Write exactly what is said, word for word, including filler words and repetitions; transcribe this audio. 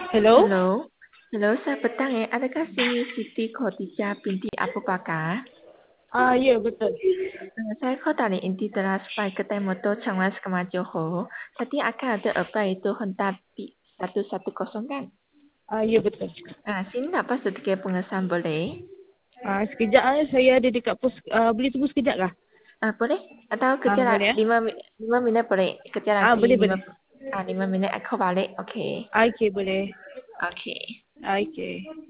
Hello? Hello. Hello, selamat petang eh. Adakah sini Siti Khadijah binti Abu Bakar? Ah, ya, betul. Uh, saya call dari Inti telah supaya kedai motor Changlas Kemar Johor. Tadi akan ada apply itu Honda Beat satu satu kosong kan? Ah, ya, betul. Ah, sini dapat sertifikat pengesahan boleh? Ah, sekejap ah, saya ada dekat pos. Ah, boleh tunggu sekejap kah? Ah, boleh? Atau Ah, kerja lah boleh ya? lima, mi- lima minit boleh? Kerja Ah, lagi boleh, lima, boleh. ah, lima minit aku balik. Okay. Ah, okey, boleh. Okay. Ah, okey.